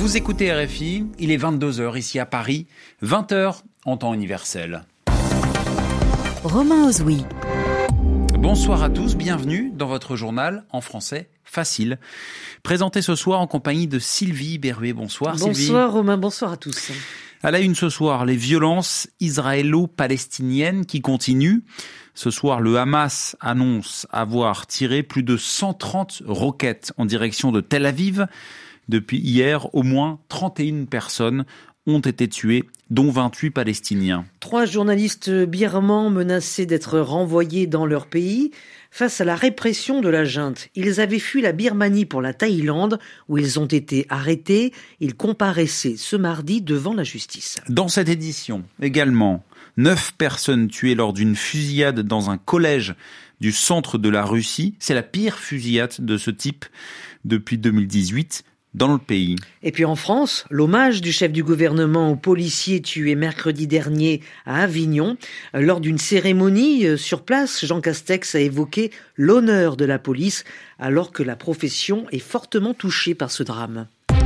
Vous écoutez RFI, il est 22h ici à Paris, 20h en temps universel. Romain Ozoui. Bonsoir à tous, bienvenue dans votre journal en français facile. Présenté ce soir en compagnie de Sylvie Berruet. Bonsoir Sylvie. Bonsoir Romain, bonsoir à tous. À la une ce soir, les violences israélo-palestiniennes qui continuent. Ce soir, le Hamas annonce avoir tiré plus de 130 roquettes en direction de Tel Aviv. Depuis hier, au moins 31 personnes ont été tuées, dont 28 Palestiniens. 3 journalistes birmans menacés d'être renvoyés dans leur pays face à la répression de la junte. Ils avaient fui la Birmanie pour la Thaïlande, où ils ont été arrêtés. Ils comparaissaient ce mardi devant la justice. Dans cette édition, également, 9 personnes tuées lors d'une fusillade dans un collège du centre de la Russie. C'est la pire fusillade de ce type depuis 2018. Dans le pays. Et puis en France, l'hommage du chef du gouvernement aux policiers tués mercredi dernier à Avignon. Lors d'une cérémonie sur place, Jean Castex a évoqué l'honneur de la police alors que la profession est fortement touchée par ce drame.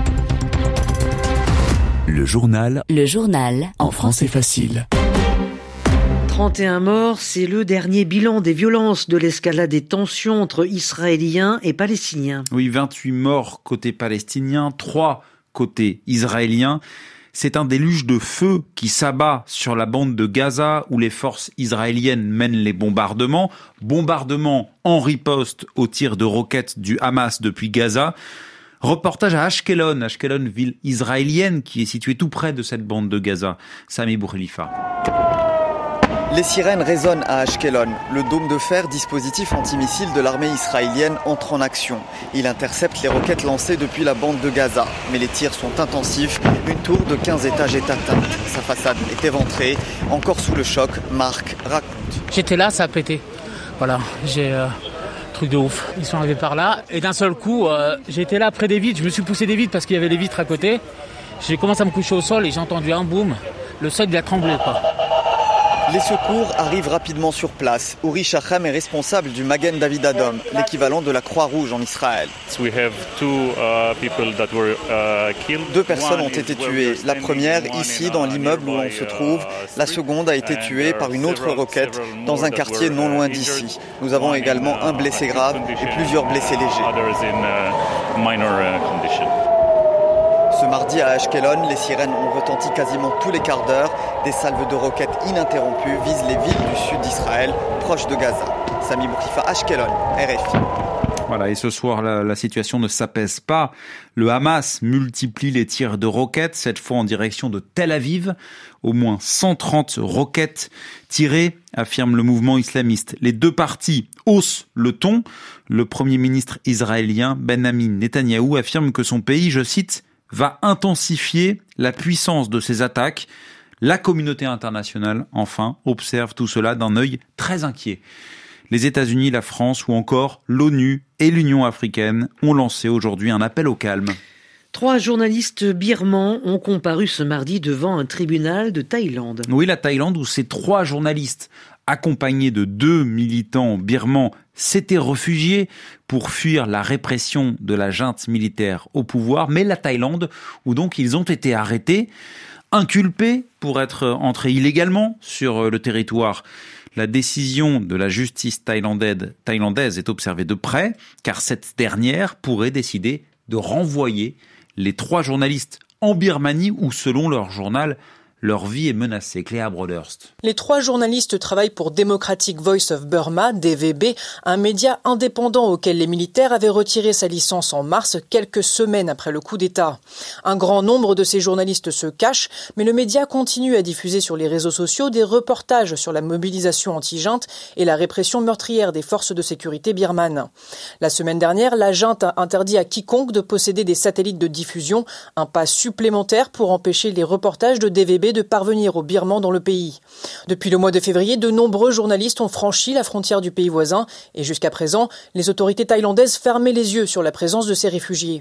Le journal en français facile. 31 morts, c'est le dernier bilan des violences de l'escalade des tensions entre Israéliens et Palestiniens. Oui, 28 morts côté palestinien, 3 côté israélien. C'est un déluge de feu qui s'abat sur la bande de Gaza où les forces israéliennes mènent les bombardements. Bombardements en riposte aux tirs de roquettes du Hamas depuis Gaza. Reportage à Ashkelon, ville israélienne qui est située tout près de cette bande de Gaza. Sami Boukhelifa. Les sirènes résonnent à Ashkelon. Le dôme de fer, dispositif antimissile de l'armée israélienne, entre en action. Il intercepte les roquettes lancées depuis la bande de Gaza. Mais les tirs sont intensifs. Une tour de 15 étages est atteinte. Sa façade est éventrée. Encore sous le choc, Marc raconte. J'étais là, ça a pété. Voilà, truc de ouf. Ils sont arrivés par là et d'un seul coup, j'étais là près des vitres. Je me suis poussé des vitres parce qu'il y avait les vitres à côté. J'ai commencé à me coucher au sol et j'ai entendu un boom. Le sol, il a tremblé, quoi. Les secours arrivent rapidement sur place. Uri Shachem est responsable du Magen David Adom, l'équivalent de la Croix-Rouge en Israël. 2 personnes ont été tuées. La première ici dans l'immeuble où on se trouve. La seconde a été tuée par une autre roquette dans un quartier non loin d'ici. Nous avons également un blessé grave et plusieurs blessés légers. Ce mardi à Ashkelon, les sirènes ont retenti quasiment tous les quarts d'heure. Des salves de roquettes ininterrompues visent les villes du sud d'Israël, proches de Gaza. Sami Boukhelifa, Ashkelon, RFI. Voilà, et ce soir, la situation ne s'apaise pas. Le Hamas multiplie les tirs de roquettes, cette fois en direction de Tel Aviv. Au moins 130 roquettes tirées, affirme le mouvement islamiste. Les deux parties haussent le ton. Le premier ministre israélien, Benjamin Netanyahou, affirme que son pays, je cite, va intensifier la puissance de ses attaques. La communauté internationale, enfin, observe tout cela d'un œil très inquiet. Les États-Unis, la France ou encore l'ONU et l'Union africaine ont lancé aujourd'hui un appel au calme. 3 journalistes birmans ont comparu ce mardi devant un tribunal de Thaïlande. Oui, la Thaïlande où ces 3 journalistes accompagnés de 2 militants birmans s'étaient réfugiés pour fuir la répression de la junte militaire au pouvoir, mais la Thaïlande où donc ils ont été arrêtés, inculpés pour être entrés illégalement sur le territoire. La décision de la justice thaïlandaise est observée de près, car cette dernière pourrait décider de renvoyer les 3 journalistes en Birmanie où, selon leur journal, leur vie est menacée. Cléa Broderst. Les 3 journalistes travaillent pour Democratic Voice of Burma, DVB, un média indépendant auquel les militaires avaient retiré sa licence en mars, quelques semaines après le coup d'État. Un grand nombre de ces journalistes se cachent, mais le média continue à diffuser sur les réseaux sociaux des reportages sur la mobilisation anti-junte et la répression meurtrière des forces de sécurité birmanes. La semaine dernière, la junte a interdit à quiconque de posséder des satellites de diffusion, un pas supplémentaire pour empêcher les reportages de DVB de parvenir aux Birmans dans le pays. Depuis le mois de février, de nombreux journalistes ont franchi la frontière du pays voisin et jusqu'à présent, les autorités thaïlandaises fermaient les yeux sur la présence de ces réfugiés.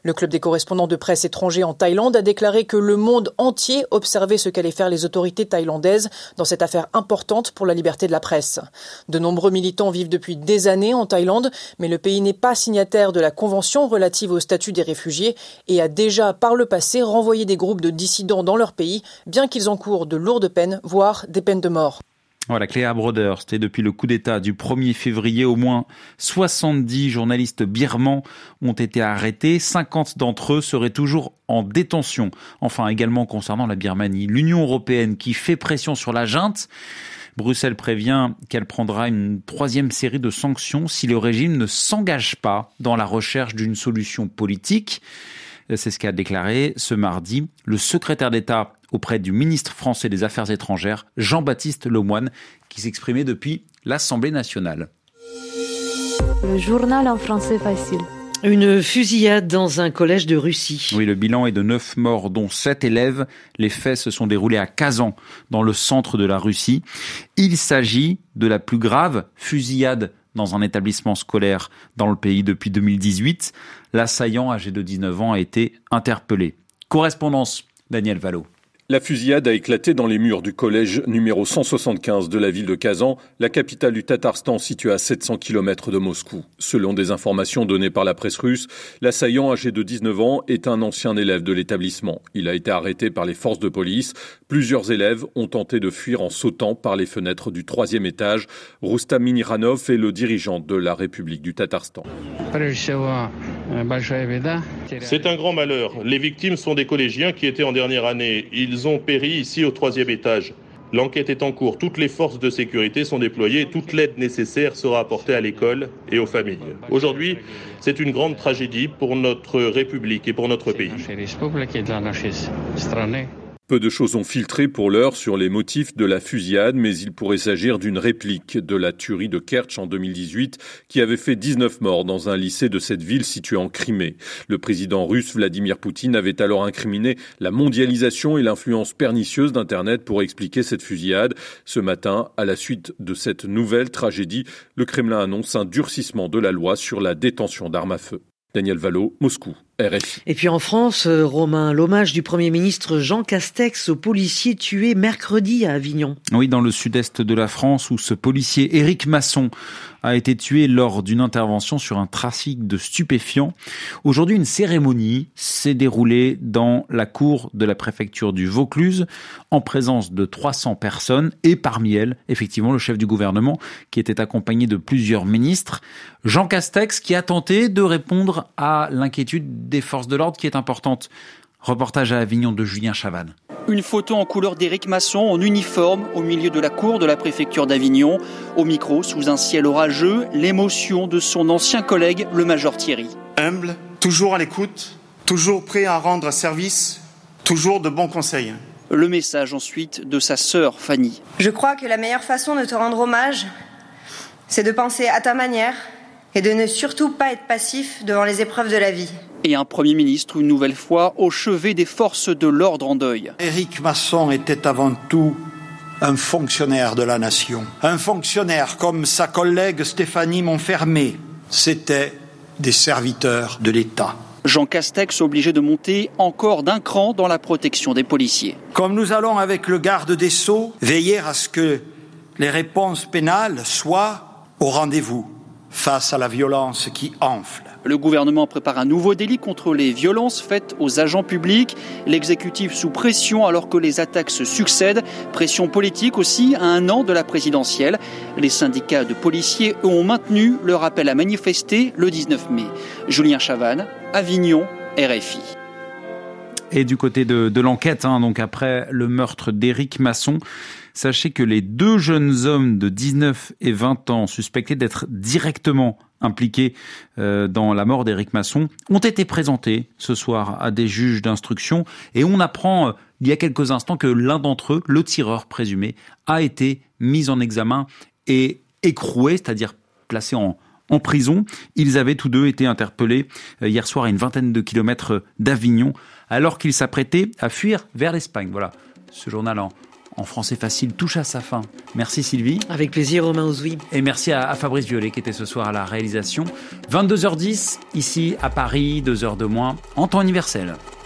Le club des correspondants de presse étrangers en Thaïlande a déclaré que le monde entier observait ce qu'allaient faire les autorités thaïlandaises dans cette affaire importante pour la liberté de la presse. De nombreux militants vivent depuis des années en Thaïlande, mais le pays n'est pas signataire de la Convention relative au statut des réfugiés et a déjà par le passé renvoyé des groupes de dissidents dans leur pays, bien qu'ils encourent de lourdes peines, voire des peines de mort. Voilà, Cléa Brodeur, c'était depuis le coup d'État du 1er février, au moins 70 journalistes birmans ont été arrêtés, 50 d'entre eux seraient toujours en détention. Enfin, également concernant la Birmanie, l'Union européenne qui fait pression sur la junte, Bruxelles prévient qu'elle prendra une 3e série de sanctions si le régime ne s'engage pas dans la recherche d'une solution politique. C'est ce qu'a déclaré ce mardi le secrétaire d'État auprès du ministre français des Affaires étrangères, Jean-Baptiste Lemoyne, qui s'exprimait depuis l'Assemblée nationale. Le journal en français facile. Une fusillade dans un collège de Russie. Oui, le bilan est de 9 morts, dont 7 élèves. Les faits se sont déroulés à Kazan, dans le centre de la Russie. Il s'agit de la plus grave fusillade dans un établissement scolaire dans le pays depuis 2018. L'assaillant, âgé de 19 ans, a été interpellé. Correspondance, Daniel Vallot. La fusillade a éclaté dans les murs du collège numéro 175 de la ville de Kazan, la capitale du Tatarstan située à 700 km de Moscou. Selon des informations données par la presse russe, l'assaillant âgé de 19 ans est un ancien élève de l'établissement. Il a été arrêté par les forces de police. Plusieurs élèves ont tenté de fuir en sautant par les fenêtres du 3e étage. Rustam Miniranov est le dirigeant de la République du Tatarstan. C'est un grand malheur. Les victimes sont des collégiens qui étaient en dernière année. Ils ont péri ici au 3e étage. L'enquête est en cours. Toutes les forces de sécurité sont déployées. Toute l'aide nécessaire sera apportée à l'école et aux familles. Aujourd'hui, c'est une grande tragédie pour notre République et pour notre pays. Peu de choses ont filtré pour l'heure sur les motifs de la fusillade, mais il pourrait s'agir d'une réplique de la tuerie de Kerch en 2018 qui avait fait 19 morts dans un lycée de cette ville située en Crimée. Le président russe Vladimir Poutine avait alors incriminé la mondialisation et l'influence pernicieuse d'Internet pour expliquer cette fusillade. Ce matin, à la suite de cette nouvelle tragédie, le Kremlin annonce un durcissement de la loi sur la détention d'armes à feu. Daniel Vallot, Moscou, RFI. Et puis en France, Romain, l'hommage du Premier ministre Jean Castex au policier tué mercredi à Avignon. Oui, dans le sud-est de la France, où ce policier Éric Masson a été tué lors d'une intervention sur un trafic de stupéfiants. Aujourd'hui, une cérémonie s'est déroulée dans la cour de la préfecture du Vaucluse, en présence de 300 personnes, et parmi elles, effectivement, le chef du gouvernement, qui était accompagné de plusieurs ministres. Jean Castex, qui a tenté de répondre à l'inquiétude des forces de l'ordre, qui est importante. Reportage à Avignon de Julien Chavannes. Une photo en couleur d'Éric Masson en uniforme au milieu de la cour de la préfecture d'Avignon. Au micro, sous un ciel orageux, l'émotion de son ancien collègue, le major Thierry. Humble, toujours à l'écoute, toujours prêt à rendre service, toujours de bons conseils. Le message ensuite de sa sœur Fanny. Je crois que la meilleure façon de te rendre hommage, c'est de penser à ta manière et de ne surtout pas être passif devant les épreuves de la vie. Et un Premier ministre, une nouvelle fois, au chevet des forces de l'ordre en deuil. Éric Masson était avant tout un fonctionnaire de la nation. Un fonctionnaire comme sa collègue Stéphanie Monfermé. C'était des serviteurs de l'État. Jean Castex obligé de monter encore d'un cran dans la protection des policiers. Comme nous allons avec le garde des Sceaux veiller à ce que les réponses pénales soient au rendez-vous face à la violence qui enfle. Le gouvernement prépare un nouveau délit contre les violences faites aux agents publics. L'exécutif sous pression alors que les attaques se succèdent. Pression politique aussi à 1 an de la présidentielle. Les syndicats de policiers ont maintenu leur appel à manifester le 19 mai. Julien Chavannes, Avignon, RFI. Et du côté de l'enquête, donc après le meurtre d'Éric Masson, sachez que les 2 jeunes hommes de 19 et 20 ans suspectés d'être directement impliqués dans la mort d'Éric Masson ont été présentés ce soir à des juges d'instruction. Et on apprend il y a quelques instants que l'un d'entre eux, le tireur présumé, a été mis en examen et écroué, c'est-à-dire placé en prison. Ils avaient tous deux été interpellés hier soir à une vingtaine de kilomètres d'Avignon, alors qu'ils s'apprêtaient à fuir vers l'Espagne. Voilà, ce journal en français facile touche à sa fin. Merci Sylvie. Avec plaisir Romain Ozoui. Et merci à Fabrice Violet qui était ce soir à la réalisation. 22h10 ici à Paris, 2 heures de moins en temps universel.